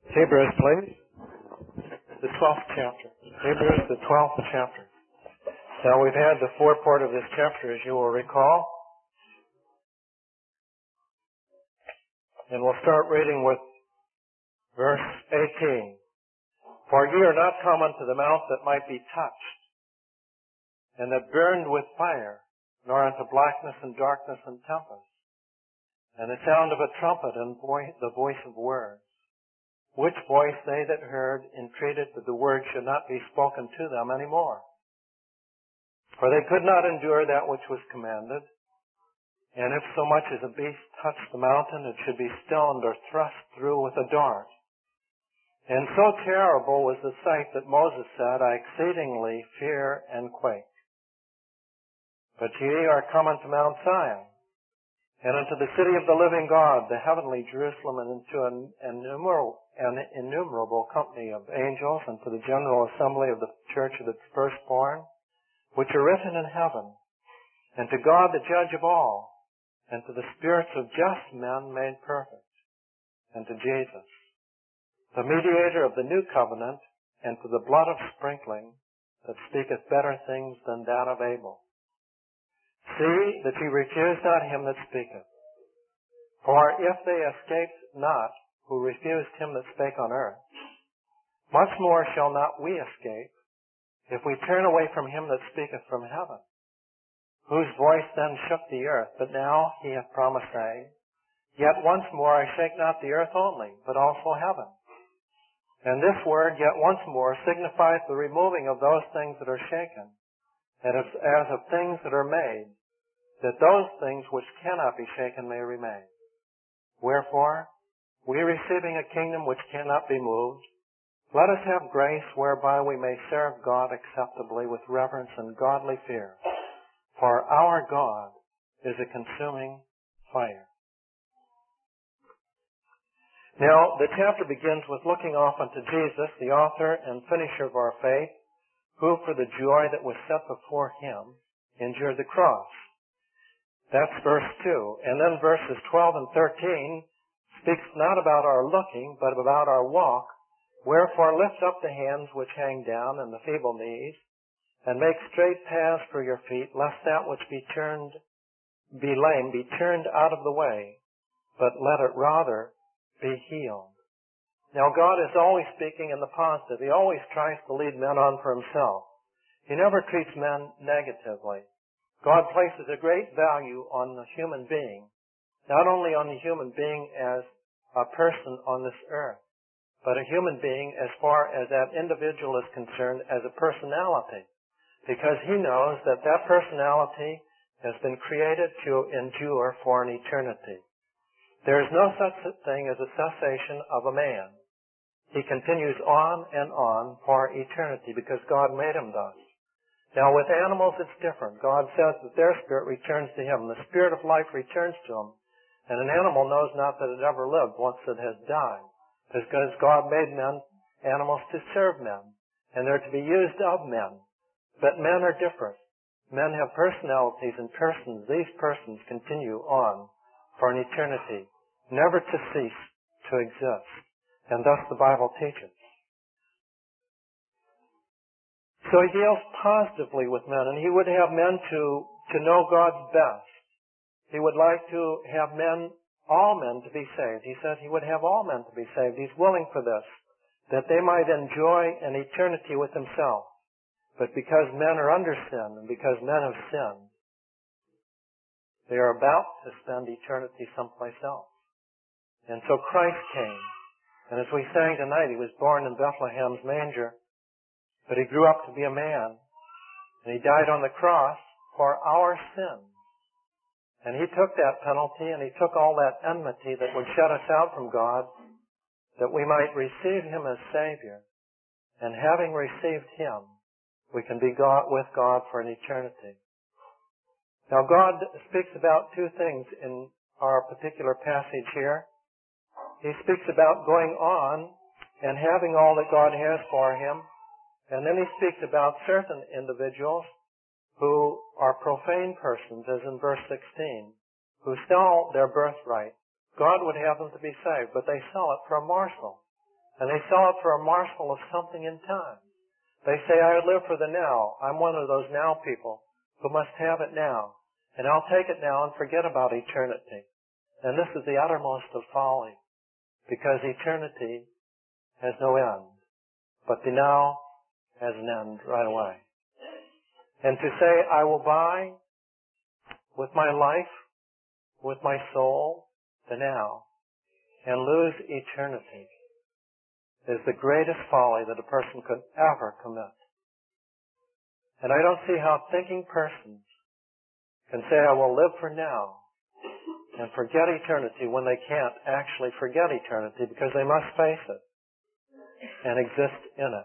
Hebrews, please. The 12th chapter. Hebrews, the 12th chapter. Now, we've had the foreport of this chapter, as you will recall. And we'll start reading with verse 18. For ye are not come unto the mount that might be touched, and that burned with fire, nor unto blackness and darkness and tempest, and the sound of a trumpet and the voice of words. Which voice they that heard entreated that the word should not be spoken to them any more. For they could not endure that which was commanded. And if so much as a beast touched the mountain, it should be stoned or thrust through with a dart. And so terrible was the sight that Moses said, I exceedingly fear and quake. But ye are come unto Mount Zion, and unto the city of the living God, the heavenly Jerusalem, and unto an innumerable company of angels, and to the general assembly of the church of the firstborn, which are written in heaven, and to God the judge of all, and to the spirits of just men made perfect, and to Jesus, the mediator of the new covenant, and to the blood of sprinkling, that speaketh better things than that of Abel. See that ye refuse not him that speaketh. For if they escaped not who refused him that spake on earth, much more shall not we escape, if we turn away from him that speaketh from heaven, whose voice then shook the earth, but now he hath promised, saying, Yet once more I shake not the earth only, but also heaven. And this word, yet once more, signifieth the removing of those things that are shaken, and as of things that are made, that those things which cannot be shaken may remain. Wherefore, we receiving a kingdom which cannot be moved, let us have grace whereby we may serve God acceptably with reverence and godly fear. For our God is a consuming fire. Now, the chapter begins with looking off unto Jesus, the author and finisher of our faith, who for the joy that was set before him endured the cross. That's verse 2. And then verses 12 and 13 speaks not about our looking, but about our walk. Wherefore lift up the hands which hang down and the feeble knees, and make straight paths for your feet, lest that which be lame be turned out of the way, but let it rather be healed. Now God is always speaking in the positive. He always tries to lead men on for himself. He never treats men negatively. God places a great value on the human being, not only on the human being as a person on this earth, but a human being as far as that individual is concerned as a personality, because he knows that that personality has been created to endure for an eternity. There is no such thing as a cessation of a man. He continues on and on for eternity because God made him thus. Now with animals it's different. God says that their spirit returns to him. The spirit of life returns to him. And an animal knows not that it ever lived once it has died. Because God made animals to serve men. And they're to be used of men. But men are different. Men have personalities and persons. These persons continue on for an eternity, never to cease to exist. And thus the Bible teaches. So he deals positively with men, and he would have men to know God's best. He would like to have all men to be saved. He said he would have all men to be saved. He's willing for this, that they might enjoy an eternity with himself. But because men are under sin, and because men have sinned, they are about to spend eternity someplace else. And so Christ came. And as we sang tonight, he was born in Bethlehem's manger. But he grew up to be a man, and he died on the cross for our sins. And he took that penalty, and he took all that enmity that would shut us out from God, that we might receive him as Savior. And having received him, we can be with God for an eternity. Now God speaks about two things in our particular passage here. He speaks about going on and having all that God has for him. And then he speaks about certain individuals who are profane persons, as in verse 16, who sell their birthright. God would have them to be saved, but they sell it for a morsel. And they saw it for a morsel of something in time. They say, I live for the now. I'm one of those now people who must have it now. And I'll take it now and forget about eternity. And this is the uttermost of folly, because eternity has no end. But the now has an end right away. And to say, I will buy with my life, with my soul, the now, and lose eternity, is the greatest folly that a person could ever commit. And I don't see how thinking persons can say, I will live for now and forget eternity when they can't actually forget eternity, because they must face it and exist in it.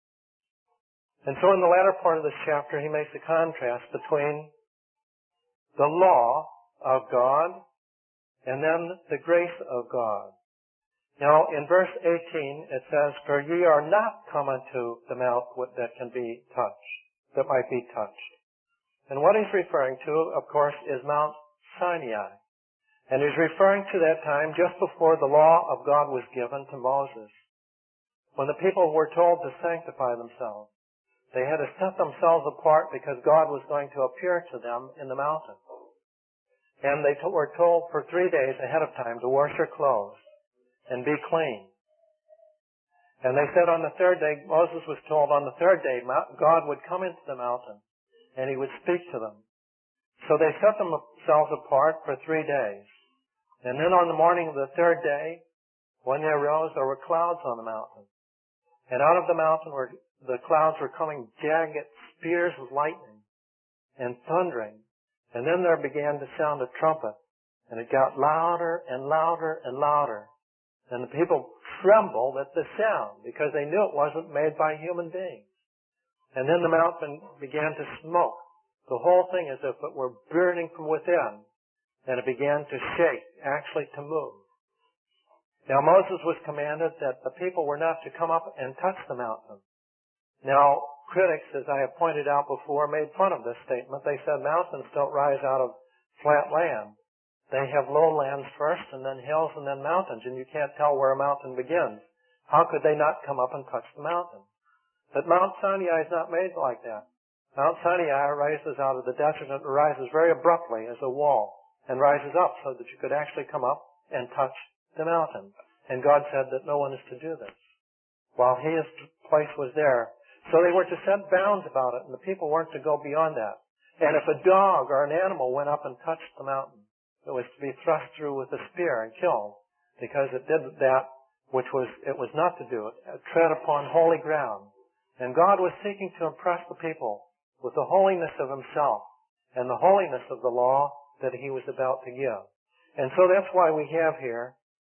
And so in the latter part of this chapter, he makes a contrast between the law of God and then the grace of God. Now, in verse 18, it says, For ye are not come unto the mount that can be touched, that might be touched. And what he's referring to, of course, is Mount Sinai. And he's referring to that time just before the law of God was given to Moses, when the people were told to sanctify themselves. They had to set themselves apart because God was going to appear to them in the mountain. And they were told for 3 days ahead of time to wash their clothes and be clean. And they said on the third day, Moses was told on the third day, God would come into the mountain and he would speak to them. So they set themselves apart for 3 days. And then on the morning of the third day, when they arose, there were clouds on the mountain. And out of the mountain the clouds were coming jagged spears of lightning and thundering. And then there began to sound a trumpet. And it got louder and louder and louder. And the people trembled at the sound because they knew it wasn't made by human beings. And then the mountain began to smoke. The whole thing as if it were burning from within. And it began to shake, actually to move. Now Moses was commanded that the people were not to come up and touch the mountain. Now, critics, as I have pointed out before, made fun of this statement. They said mountains don't rise out of flat land. They have lowlands first, and then hills, and then mountains, and you can't tell where a mountain begins. How could they not come up and touch the mountain? But Mount Sinai is not made like that. Mount Sinai rises out of the desert, and it rises very abruptly as a wall, and rises up so that you could actually come up and touch the mountain. And God said that no one is to do this, while His place was there. So they were to set bounds about it, and the people weren't to go beyond that. And if a dog or an animal went up and touched the mountain, it was to be thrust through with a spear and killed, because it did that which it was not to do. It tread upon holy ground. And God was seeking to impress the people with the holiness of Himself and the holiness of the law that He was about to give. And so that's why we have here,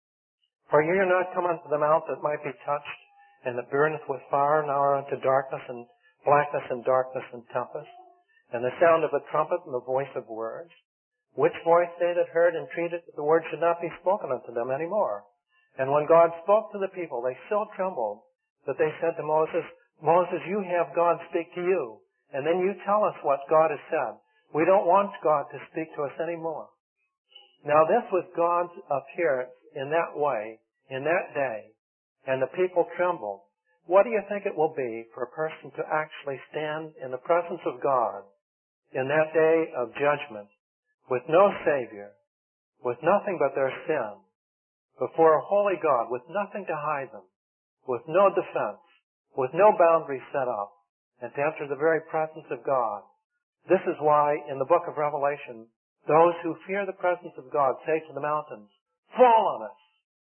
For ye are not come unto the mount that might be touched, and that burneth with fire, now are unto darkness and blackness and darkness and tempest, and the sound of a trumpet and the voice of words, which voice they that heard entreated that the word should not be spoken unto them any more. And when God spoke to the people, they so trembled that they said to Moses, Moses, you have God speak to you, and then you tell us what God has said. We don't want God to speak to us anymore. Now this was God's appearance in that way, in that day, and the people trembled. What do you think it will be for a person to actually stand in the presence of God in that day of judgment with no Savior, with nothing but their sin, before a holy God, with nothing to hide them, with no defense, with no boundaries set up, and to enter the very presence of God? This is why in the book of Revelation, those who fear the presence of God say to the mountains, fall on us,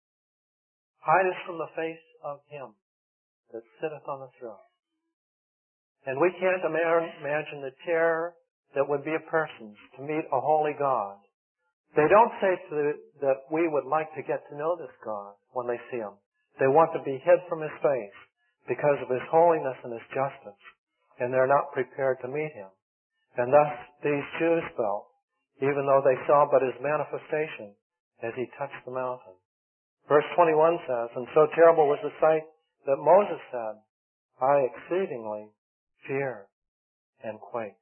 hide us from the face of Him that sitteth on the throne. And we can't imagine the terror that would be a person's to meet a holy God. They don't say that we would like to get to know this God when they see Him. They want to be hid from His face because of His holiness and His justice, and they're not prepared to meet Him. And thus these Jews felt, even though they saw but His manifestation as He touched the mountain. Verse 21 says, And so terrible was the sight that Moses said, I exceedingly fear and quake.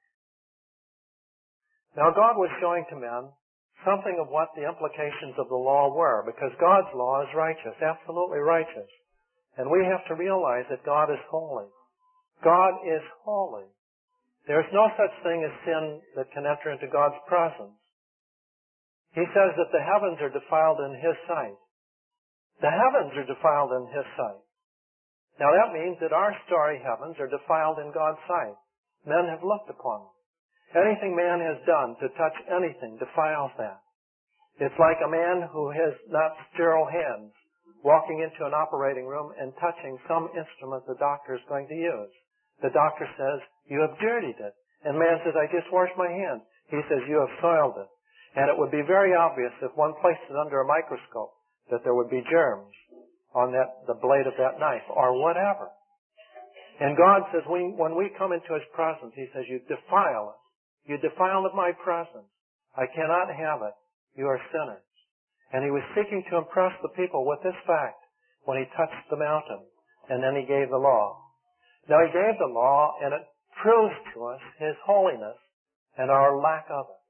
Now God was showing to men something of what the implications of the law were, because God's law is righteous, absolutely righteous. And we have to realize that God is holy. God is holy. There is no such thing as sin that can enter into God's presence. He says that the heavens are defiled in His sight. The heavens are defiled in His sight. Now that means that our starry heavens are defiled in God's sight. Men have looked upon them. Anything man has done to touch anything defiles that. It's like a man who has not sterile hands walking into an operating room and touching some instrument the doctor is going to use. The doctor says, "You have dirtied it." And man says, "I just washed my hands." He says, "You have soiled it." And it would be very obvious if one placed it under a microscope that there would be germs on the blade of that knife or whatever. And God says, when we come into His presence, He says, "You defile it. You defile of my presence. I cannot have it. You are sinners." And He was seeking to impress the people with this fact when He touched the mountain, and then He gave the law. Now He gave the law, and it proves to us His holiness and our lack of it.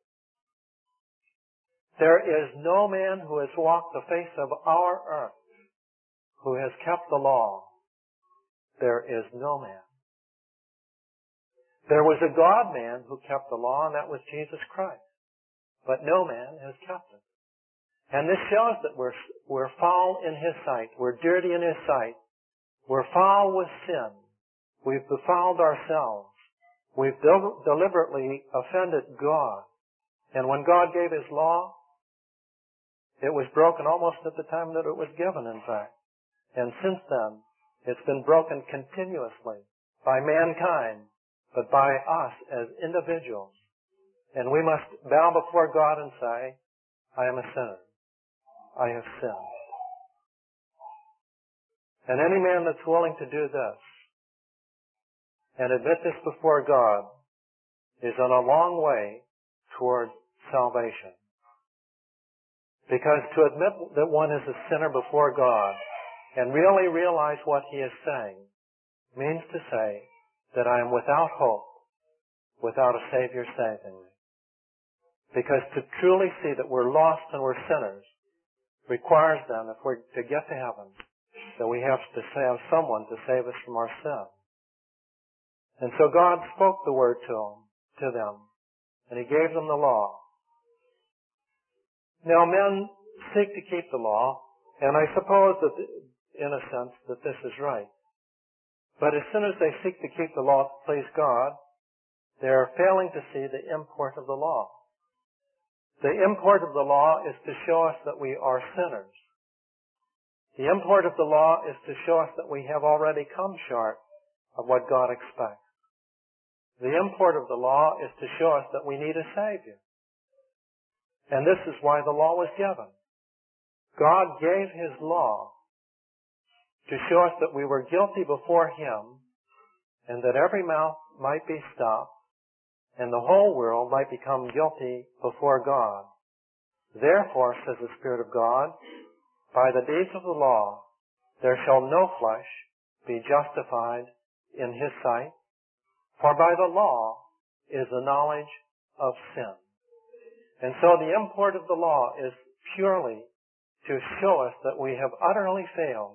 There is no man who has walked the face of our earth who has kept the law. There is no man. There was a God-man who kept the law, and that was Jesus Christ. But no man has kept it. And this shows that we're foul in His sight. We're dirty in His sight. We're foul with sin. We've befouled ourselves. We've deliberately offended God. And when God gave His law, it was broken almost at the time that it was given, in fact. And since then, it's been broken continuously by mankind, but by us as individuals. And we must bow before God and say, "I am a sinner. I have sinned." And any man that's willing to do this and admit this before God is on a long way toward salvation. Because to admit that one is a sinner before God and really realize what He is saying means to say that I am without hope, without a Savior saving me. Because to truly see that we're lost and we're sinners requires then, if we're to get to heaven, that we have to have someone to save us from our sin. And so God spoke the word to them, and He gave them the law. Now men seek to keep the law, and I suppose that, in a sense, that this is right. But as soon as they seek to keep the law to please God, they're failing to see the import of the law. The import of the law is to show us that we are sinners. The import of the law is to show us that we have already come short of what God expects. The import of the law is to show us that we need a Savior. And this is why the law was given. God gave His law to show us that we were guilty before Him, and that every mouth might be stopped, and the whole world might become guilty before God. Therefore, says the Spirit of God, by the deeds of the law, there shall no flesh be justified in His sight, for by the law is the knowledge of sin. And so the import of the law is purely to show us that we have utterly failed,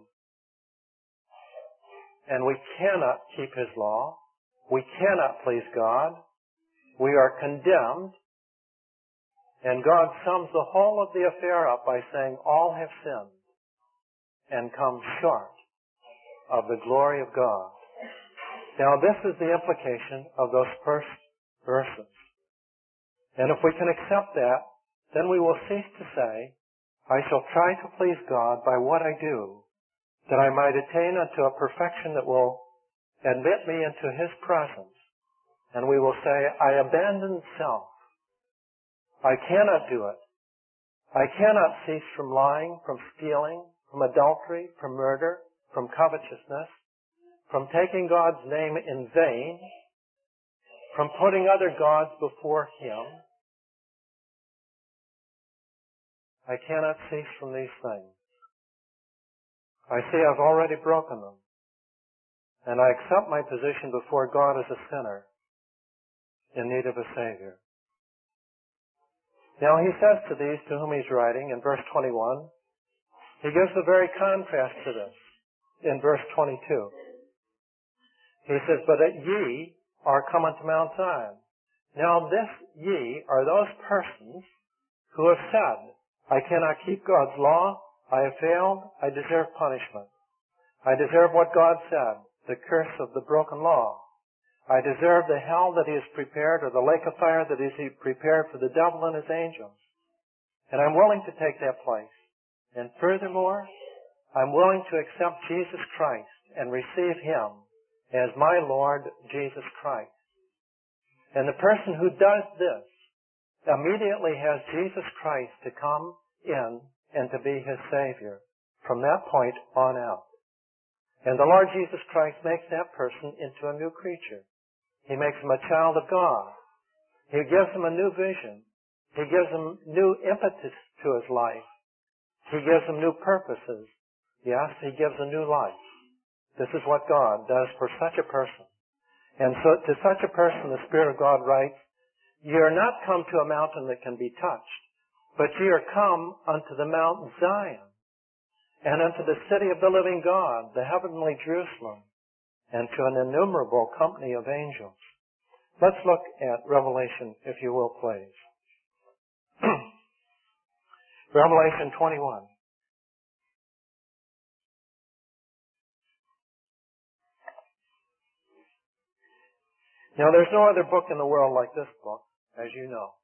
and we cannot keep His law. We cannot please God. We are condemned, and God sums the whole of the affair up by saying, all have sinned and come short of the glory of God. Now this is the implication of those first verses. And if we can accept that, then we will cease to say, I shall try to please God by what I do, that I might attain unto a perfection that will admit me into His presence. And we will say, I abandon self. I cannot do it. I cannot cease from lying, from stealing, from adultery, from murder, from covetousness, from taking God's name in vain, from putting other gods before Him. I cannot cease from these things. I see I've already broken them. And I accept my position before God as a sinner in need of a Savior. Now He says to these to whom He's writing in verse 21, He gives a very contrast to this. in verse 22. He says, but ye are come unto Mount Zion. Now this ye are those persons who have said, I cannot keep God's law, I have failed, I deserve punishment. I deserve what God said, the curse of the broken law. I deserve the hell that He has prepared, or the lake of fire that He has prepared for the devil and his angels. And I'm willing to take that place. And furthermore, I'm willing to accept Jesus Christ and receive Him as my Lord Jesus Christ. And the person who does this immediately has Jesus Christ to come in and to be his Savior from that point on out. And the Lord Jesus Christ makes that person into a new creature. He makes him a child of God. He gives him a new vision. He gives him new impetus to his life. He gives him new purposes. Yes, he gives a new life. This is what God does for such a person. And so to such a person, the Spirit of God writes, ye are not come to a mountain that can be touched, but ye are come unto the Mount Zion, and unto the city of the living God, the heavenly Jerusalem, and to an innumerable company of angels. Let's look at Revelation, if you will, please. Revelation 21. Now, there's no other book in the world like this book, as you know.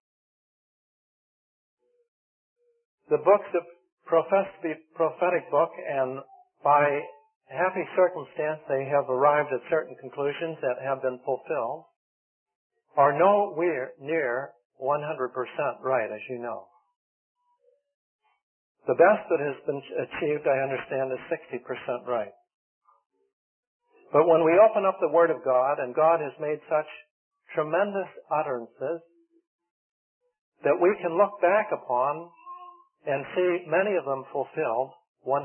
The books that profess to be prophetic book, and by happy circumstance they have arrived at certain conclusions that have been fulfilled, are nowhere near 100% right, as you know. The best that has been achieved, I understand, is 60% right. But when we open up the Word of God, and God has made such tremendous utterances that we can look back upon and see many of them fulfilled 100%,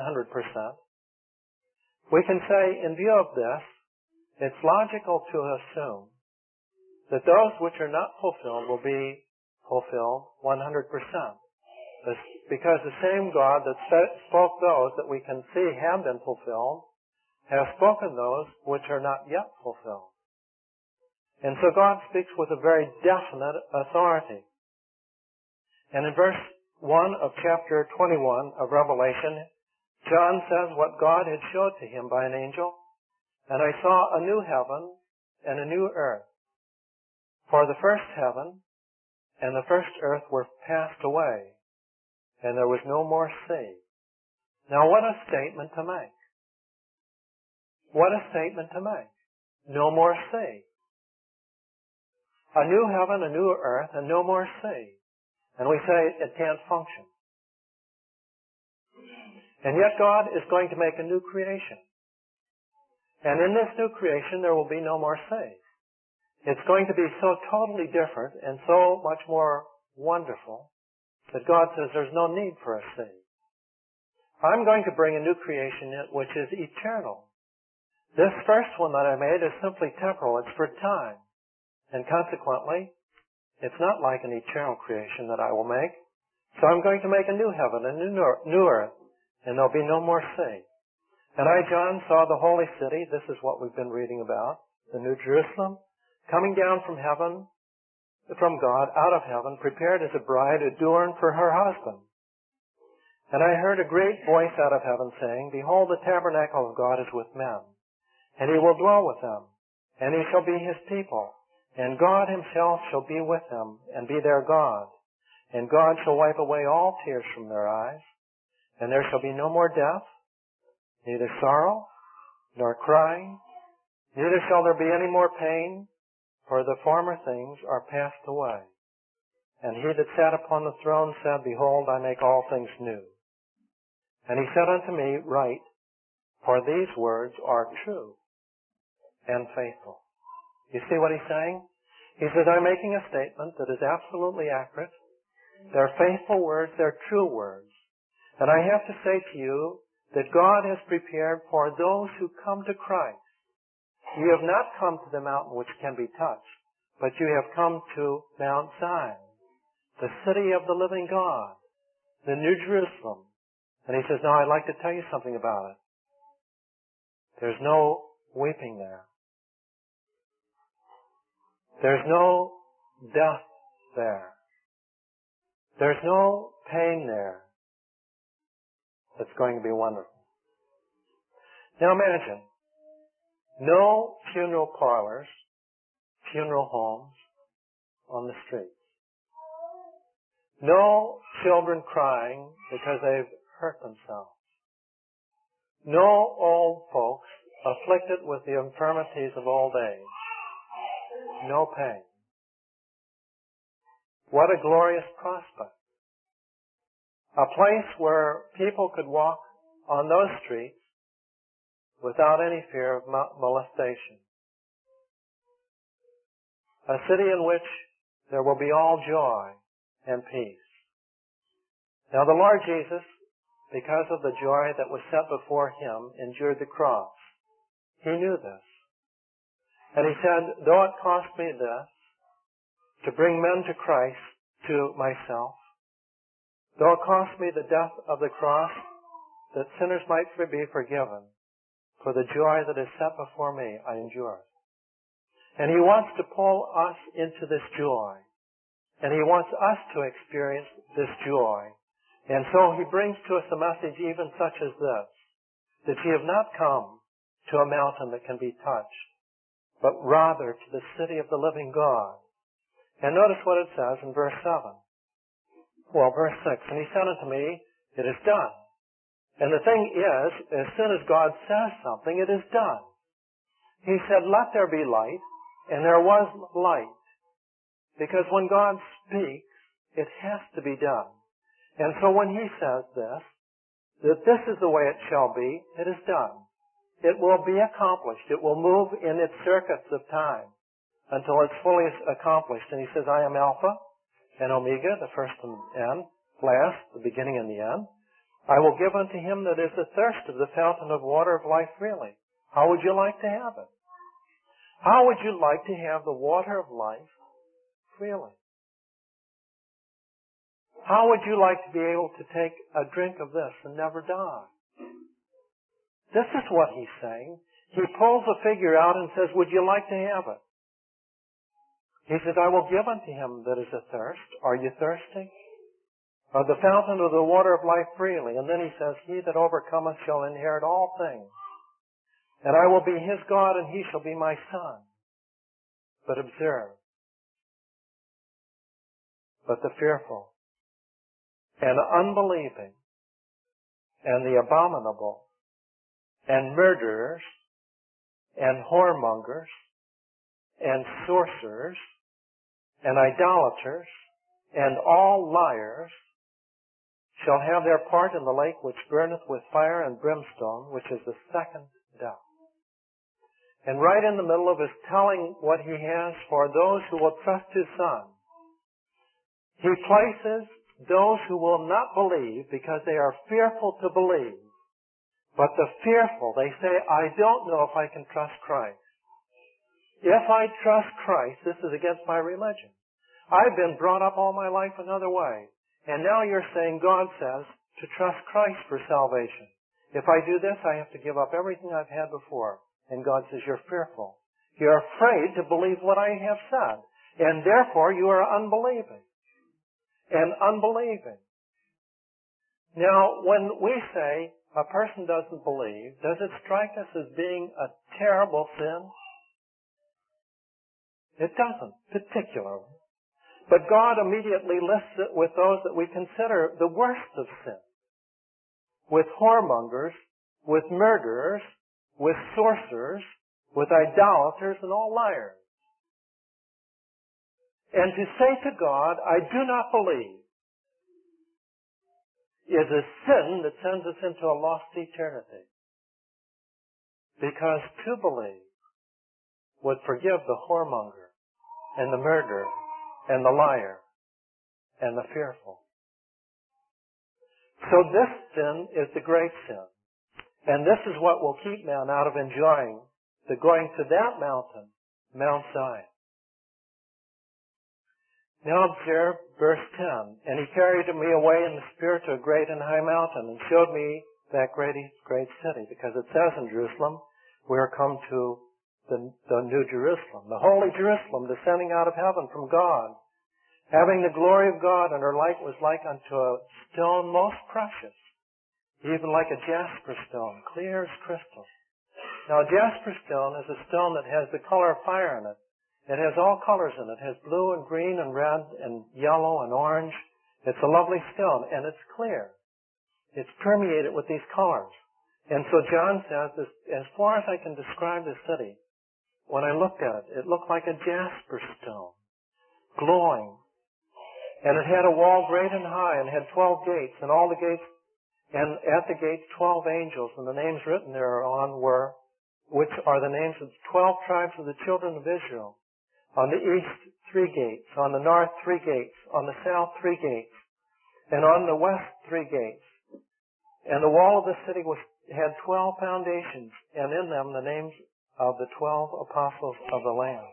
we can say, in view of this, it's logical to assume that those which are not fulfilled will be fulfilled 100%. Because the same God that spoke those that we can see have been fulfilled has spoken those which are not yet fulfilled. And so God speaks with a very definite authority. And in verse 1 of chapter 21 of Revelation, John says what God had showed to him by an angel, and I saw a new heaven and a new earth. For the first heaven and the first earth were passed away, and there was no more sea. Now what a statement to make. What a statement to make. No more sea. A new heaven, a new earth, and no more sea. And we say it can't function. And yet God is going to make a new creation. And in this new creation there will be no more sea. It's going to be so totally different and so much more wonderful that God says there's no need for a sea. I'm going to bring a new creation in which is eternal. This first one that I made is simply temporal. It's for time. And consequently, it's not like an eternal creation that I will make. So I'm going to make a new heaven, a new earth, and there'll be no more sea. And I, John, saw the holy city. This is what we've been reading about, the New Jerusalem, coming down from heaven, from God, out of heaven, prepared as a bride adorned for her husband. And I heard a great voice out of heaven saying, behold, the tabernacle of God is with men. And He will dwell with them, and He shall be His people. And God Himself shall be with them, and be their God. And God shall wipe away all tears from their eyes. And there shall be no more death, neither sorrow, nor crying, neither shall there be any more pain, for the former things are passed away. And He that sat upon the throne said, behold, I make all things new. And He said unto me, write, for these words are true and faithful. You see what He's saying? He says, I'm making a statement that is absolutely accurate. They're faithful words, they're true words. And I have to say to you that God has prepared for those who come to Christ. You have not come to the mountain which can be touched, but you have come to Mount Zion, the city of the living God, the New Jerusalem. And He says, now I'd like to tell you something about it. There's no weeping there. There's no death there. There's no pain there. It's going to be wonderful. Now imagine, no funeral parlors, funeral homes on the streets. No children crying because they've hurt themselves. No old folks afflicted with the infirmities of old age. No pain. What a glorious prospect. A place where people could walk on those streets without any fear of molestation. A city in which there will be all joy and peace. Now the Lord Jesus, because of the joy that was set before Him, endured the cross. He knew this. And He said, though it cost me this, to bring men to Christ, to myself, though it cost me the death of the cross, that sinners might be forgiven, for the joy that is set before me, I endure it. And He wants to pull us into this joy. And He wants us to experience this joy. And so He brings to us a message even such as this, that ye have not come to a mountain that can be touched, but rather to the city of the living God. And notice what it says in verse 7. Well, verse 6, and He said unto me, it is done. And the thing is, as soon as God says something, it is done. He said, let there be light, and there was light. Because when God speaks, it has to be done. And so when He says this, that this is the way it shall be, it is done. It will be accomplished. It will move in its circuits of time until it's fully accomplished. And He says, I am Alpha and Omega, the first and end, last, the beginning and the end. I will give unto him that is athirst of the fountain of water of life freely. How would you like to have it? How would you like to have the water of life freely? How would you like to be able to take a drink of this and never die? This is what He's saying. He pulls a figure out and says, would you like to have it? He says, I will give unto him that is athirst. Are you thirsty? Of the fountain of the water of life freely. And then He says, he that overcometh shall inherit all things. And I will be his God, and he shall be my son. But observe, but the fearful, and unbelieving, and the abominable, and murderers, and whoremongers, and sorcerers, and idolaters, and all liars shall have their part in the lake which burneth with fire and brimstone, which is the second death. And right in the middle of His telling what He has for those who will trust His Son, He places those who will not believe because they are fearful to believe. But the fearful, they say, I don't know if I can trust Christ. If I trust Christ, this is against my religion. I've been brought up all my life another way. And now you're saying God says to trust Christ for salvation. If I do this, I have to give up everything I've had before. And God says, you're fearful. You're afraid to believe what I have said. And therefore, you are unbelieving. And unbelieving. Now, when we say a person doesn't believe, does it strike us as being a terrible sin? It doesn't, particularly. But God immediately lists it with those that we consider the worst of sin. With whoremongers, with murderers, with sorcerers, with idolaters, and all liars. And to say to God, I do not believe, is a sin that sends us into a lost eternity. Because to believe would forgive the whoremonger, and the murderer, and the liar, and the fearful. So this sin is the great sin. And this is what will keep man out of enjoying the going to that mountain, Mount Zion. Now observe verse 10. And He carried me away in the Spirit to a great and high mountain, and showed me that great city. Because it says in Jerusalem, We are come to the New Jerusalem, the Holy Jerusalem, descending out of heaven from God, having the glory of God, and her light was like unto a stone most precious, even like a jasper stone, clear as crystal. Now, a jasper stone is a stone that has the color of fire in it. It has all colors in it. It has blue and green and red and yellow and orange. It's a lovely stone, and it's clear. It's permeated with these colors. And so John says, as far as I can describe the city, when I looked at it, it looked like a jasper stone, glowing. And it had a wall great and high, and had 12 gates, and all the gates, and at the gates 12 angels, and the names written thereon were, which are the names of 12 tribes of the children of Israel. On the east, 3 gates. On the north, 3 gates. On the south, 3 gates. And on the west, 3 gates. And the wall of the city had 12 foundations, and in them the names of the 12 apostles of the Lamb.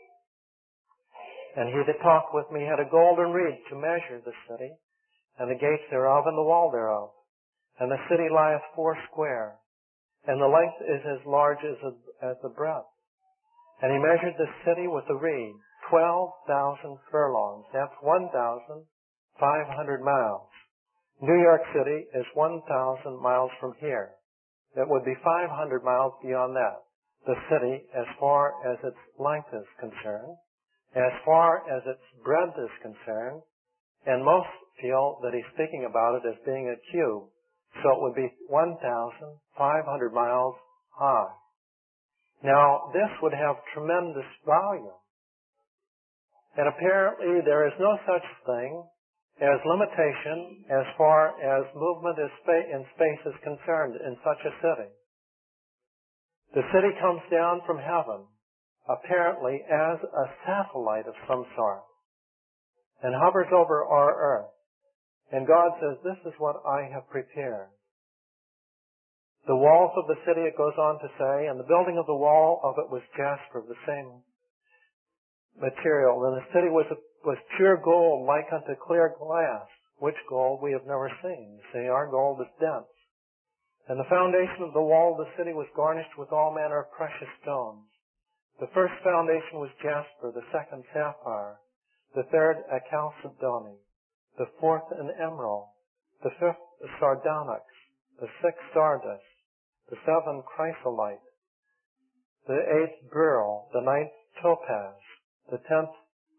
And he that talked with me had a golden reed to measure the city, and the gates thereof, and the wall thereof. And the city lieth 4square, and the length is as large as the breadth. And he measured the city with the reed, 12,000 furlongs. That's 1,500 miles. New York City is 1,000 miles from here. That would be 500 miles beyond that. The city, as far as its length is concerned, as far as its breadth is concerned, and most feel that he's speaking about it as being a cube. So it would be 1,500 miles high. Now, this would have tremendous volume. And apparently there is no such thing as limitation as far as movement in space is concerned in such a city. The city comes down from heaven, apparently as a satellite of some sort, and hovers over our earth. And God says, this is what I have prepared. The walls of the city, it goes on to say, and the building of the wall of it was jasper, the same material. And the city was pure gold, like unto clear glass, which gold we have never seen. You see, our gold is dense. And the foundation of the wall of the city was garnished with all manner of precious stones. The first foundation was jasper, the second sapphire, the third a chalcedony, the fourth an emerald, the fifth a sardonyx, the sixth sardis, the seventh chrysolite, the eighth beryl, the ninth topaz, the 10th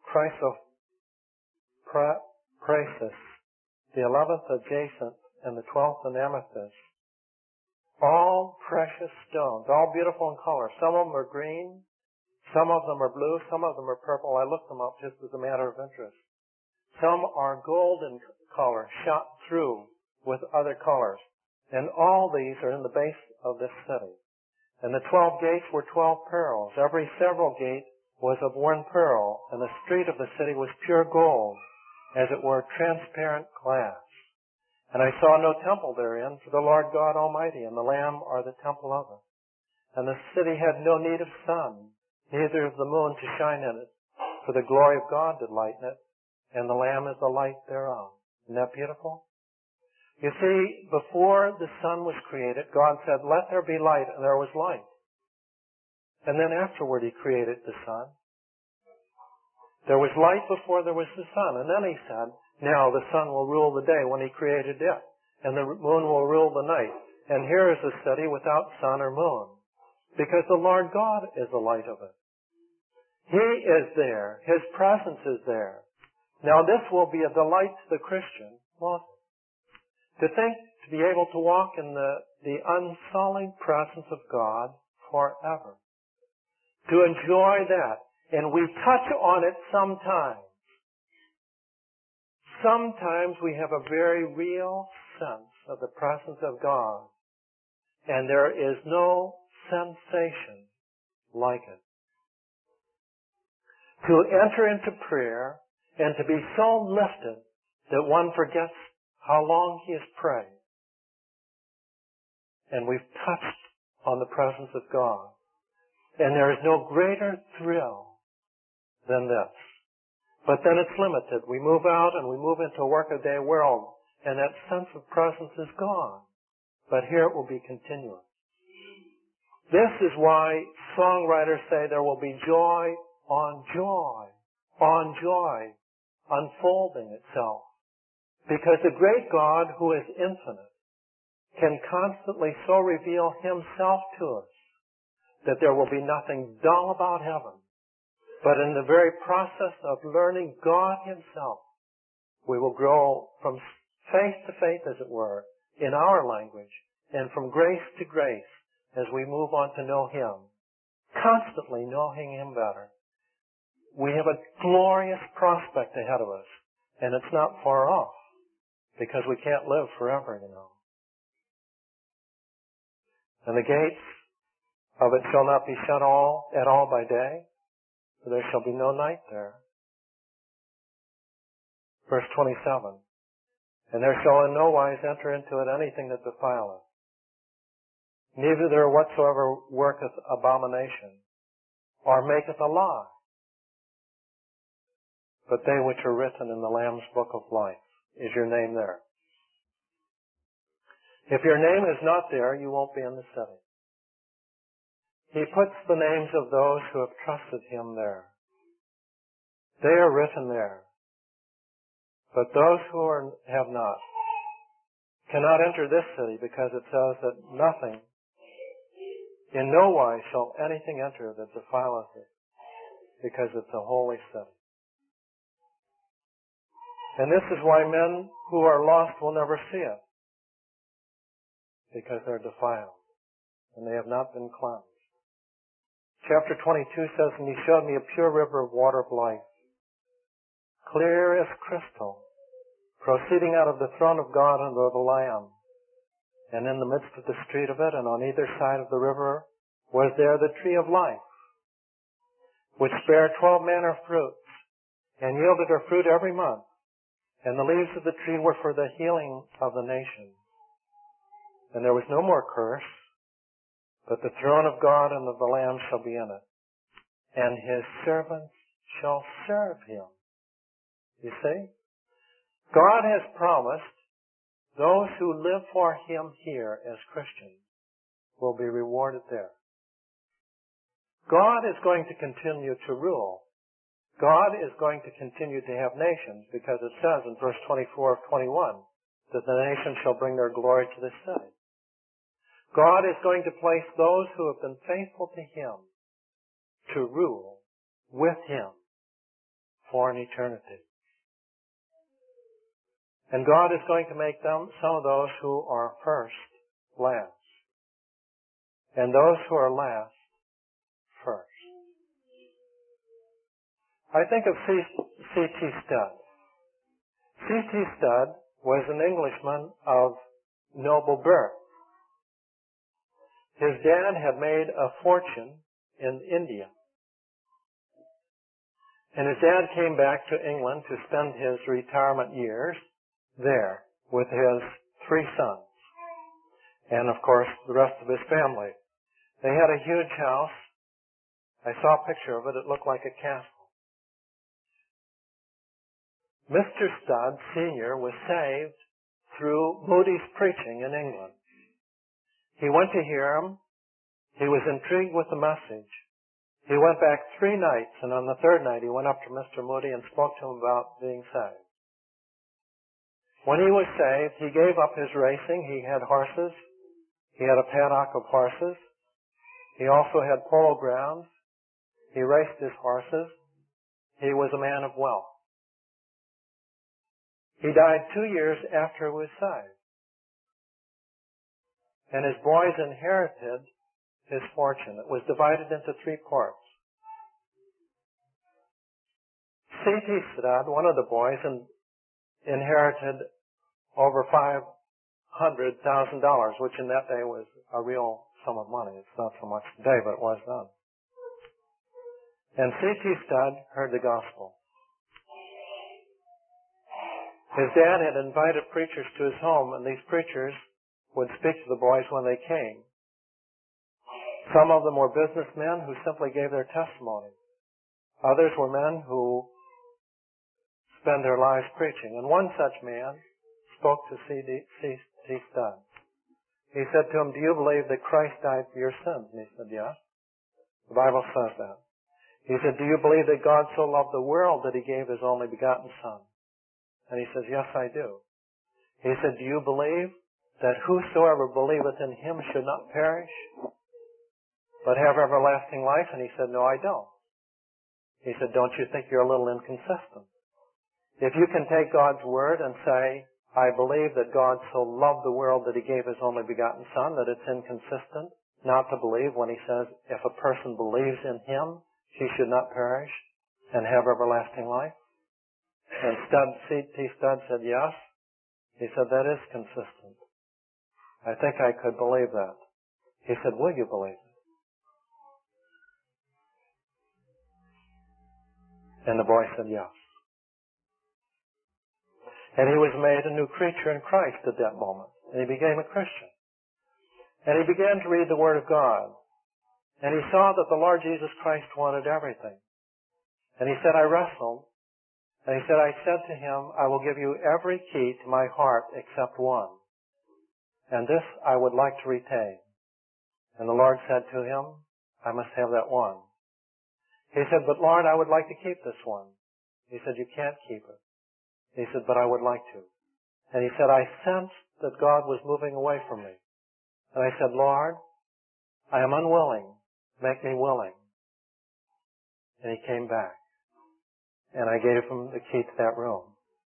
chrysoprasus, the 11th a jacinth, and the 12th an amethyst. All precious stones, all beautiful in color. Some of them are green, some of them are blue, some of them are purple. I looked them up just as a matter of interest. Some are golden color, shot through with other colors. And all these are in the base of this city. And the 12 gates were 12 pearls. Every several gate was of 1 pearl, and the street of the city was pure gold, as it were transparent glass. And I saw no temple therein, for the Lord God Almighty and the Lamb are the temple of it. And the city had no need of sun, neither of the moon to shine in it, for the glory of God did lighten it, and the Lamb is the light thereof. Isn't that beautiful? You see, before the sun was created, God said, let there be light, and there was light. And then afterward he created the sun. There was light before there was the sun. And then he said, now the sun will rule the day when he created it, and the moon will rule the night. And here is a city without sun or moon, because the Lord God is the light of it. He is there. His presence is there. Now this will be a delight to the Christian, won't it? To think, to be able to walk in the unsullied presence of God forever. To enjoy that. And we touch on it sometimes. Sometimes we have a very real sense of the presence of God. And there is no sensation like it. To enter into prayer and to be so lifted that one forgets how long he has prayed. And we've touched on the presence of God. And there is no greater thrill than this. But then it's limited. We move out and we move into a workaday world, and that sense of presence is gone. But here it will be continuous. This is why songwriters say there will be joy on joy unfolding itself. Because the great God, who is infinite, can constantly so reveal himself to us that there will be nothing dull about heaven. But in the very process of learning God himself, we will grow from faith to faith, as it were, in our language, and from grace to grace as we move on to know him, constantly knowing him better. We have a glorious prospect ahead of us, and it's not far off, because we can't live forever, you know. And the gates of it shall not be shut at all by day, for there shall be no night there. Verse 27, and there shall in no wise enter into it anything that defileth, neither there whatsoever worketh abomination, or maketh a lie, but they which are written in the Lamb's book of life. Is your name there? If your name is not there, you won't be in the city. He puts the names of those who have trusted him there. They are written there. But those who have not cannot enter this city, because it says that nothing, in no wise shall anything enter that defileth it, because it's a holy city. And this is why men who are lost will never see it, because they're defiled, and they have not been cleansed. Chapter 22 says, and he showed me a pure river of water of life, clear as crystal, proceeding out of the throne of God and of the Lamb. And in the midst of the street of it, and on either side of the river, was there the tree of life, which bare 12 manner of fruits, and yielded her fruit every month. And the leaves of the tree were for the healing of the nations. And there was no more curse, but the throne of God and of the Lamb shall be in it, and his servants shall serve him. You see? God has promised those who live for him here as Christians will be rewarded there. God is going to continue to rule. God is going to continue to have nations, because it says in verse 24 of 21 that the nations shall bring their glory to this city. God is going to place those who have been faithful to him to rule with him for an eternity. And God is going to make them, some of those who are first, last. And those who are last, first. I think of C.T. Studd. C.T. Studd was an Englishman of noble birth. His dad had made a fortune in India. And his dad came back to England to spend his retirement years there with his 3 sons. And of course, the rest of his family. They had a huge house. I saw a picture of it. It looked like a castle. Mr. Studd, Sr., was saved through Moody's preaching in England. He went to hear him. He was intrigued with the message. He went back 3 nights, and on the 3rd night he went up to Mr. Moody and spoke to him about being saved. When he was saved, he gave up his racing. He had horses. He had a paddock of horses. He also had polo grounds. He raced his horses. He was a man of wealth. He died 2 years after he was saved. And his boys inherited his fortune. It was divided into 3 parts. C.T. Studd, one of the boys, inherited over $500,000, which in that day was a real sum of money. It's not so much today, but it was then. And C.T. Studd heard the gospel. His dad had invited preachers to his home, and these preachers would speak to the boys when they came. Some of them were businessmen who simply gave their testimony. Others were men who spend their lives preaching. And one such man spoke to C.T. Studd. He said to him, do you believe that Christ died for your sins? And he said, yes. The Bible says that. He said, do you believe that God so loved the world that He gave His only begotten Son? And he says, yes, I do. He said, do you believe that whosoever believeth in Him should not perish, but have everlasting life? And he said, no, I don't. He said, don't you think you're a little inconsistent? If you can take God's word and say, I believe that God so loved the world that He gave His only begotten Son, that it's inconsistent not to believe when He says, if a person believes in Him, he should not perish and have everlasting life? And C.T. Studd said, yes. He said, that is consistent. I think I could believe that. He said, will you believe it? And the boy said, yes. And he was made a new creature in Christ at that moment. And he became a Christian. And he began to read the Word of God. And he saw that the Lord Jesus Christ wanted everything. And he said, I wrestled. And he said, I said to Him, I will give you every key to my heart except one. And this I would like to retain. And the Lord said to him, I must have that one. He said, but Lord, I would like to keep this one. He said, you can't keep it. He said, but I would like to. And he said, I sensed that God was moving away from me. And I said, Lord, I am unwilling. Make me willing. And he came back. And I gave him the key to that room.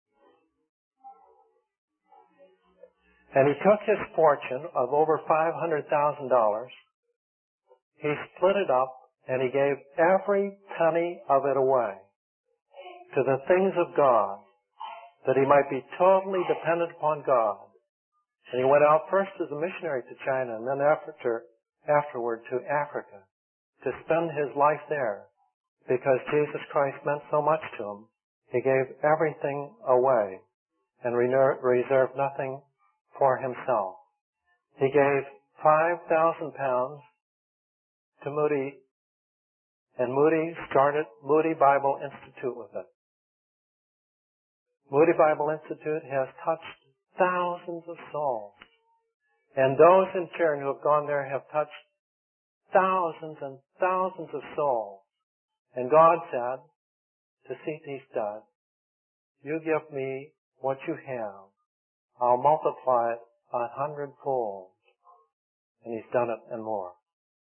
And he took his fortune of over $500,000. He split it up and he gave every penny of it away to the things of God, that he might be totally dependent upon God. And he went out first as a missionary to China and then afterward to Africa to spend his life there. Because Jesus Christ meant so much to him, he gave everything away and reserved nothing for himself. He gave £5,000 to Moody, and Moody started Moody Bible Institute with it. Moody Bible Institute has touched thousands of souls. And those in turn who have gone there have touched thousands and thousands of souls. And God said to C.T. Studd, you give me what you have. I'll multiply it 100-fold. And He's done it and more.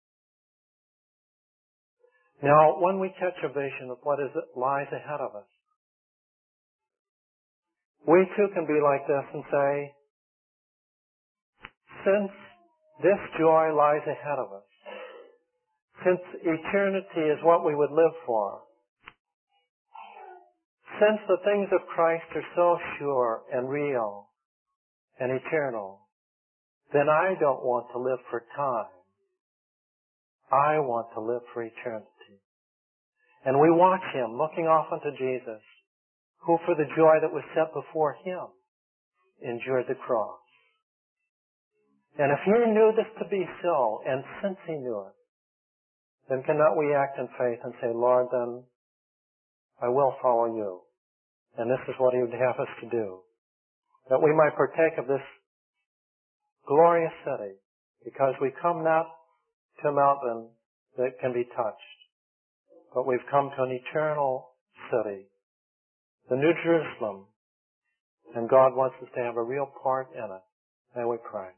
Now, when we catch a vision of what lies ahead of us, we too can be like this and say, since this joy lies ahead of us, since eternity is what we would live for, since the things of Christ are so sure and real and eternal, then I don't want to live for time. I want to live for eternity. And we watch Him looking off unto Jesus, who for the joy that was set before Him endured the cross. And if He knew this to be so, and since He knew it, then cannot we act in faith and say, Lord, then I will follow you. And this is what He would have us to do. That we might partake of this glorious city, because we come not to a mountain that can be touched, but we've come to an eternal city, the New Jerusalem, and God wants us to have a real part in it. May we pray.